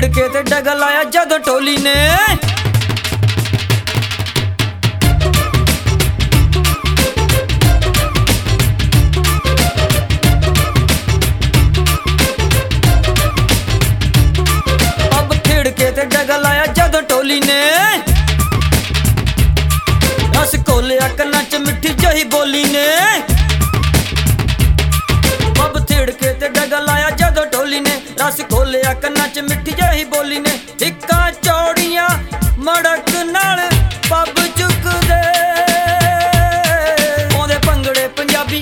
थिड़के ते डग लाया जद टोली ने। डग लाया जद टोली ने रस घोलिया कन्ना च मिठी जही बोली ने। अब थिड़के ते डग लाया जद टोली ने रस घोलिया कन्ना च मिठी जही बोली ने। हिक्का चौड़ियां मड़क नाल पब चुकदे ओंदे भंगड़े पंजाबी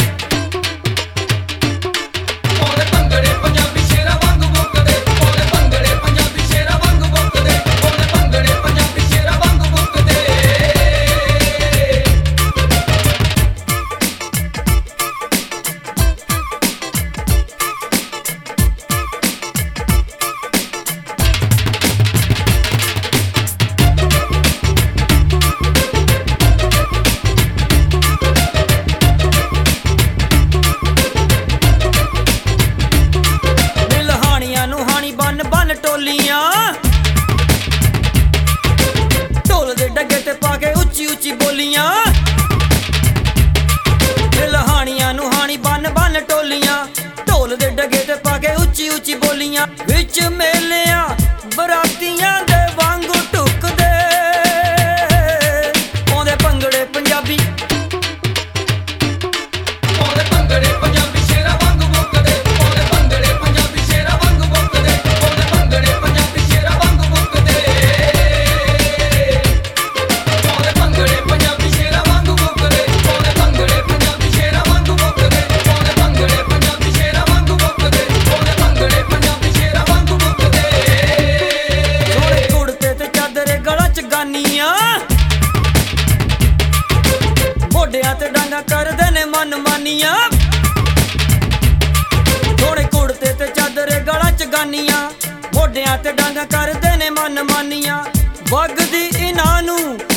बन टोलियां ढोल दे डगे ते पाके उच्ची उच्ची बोलियां। लहानियां नुहानी बन बन टोलियां ढोल दे डगे ते पाके उच्ची उच्ची बोलियां। विच मेलियां बरातियां दे वांगू टुकदे ओंदे भंगड़े पंजाबी मोढियां ते डांगा करदे ने मन मानियां। थोड़े कुड़ते ते चादरे गलां च गानियां मोढियां ते डांगा करदे ने मन मानियां। वगदी इन्हां नूं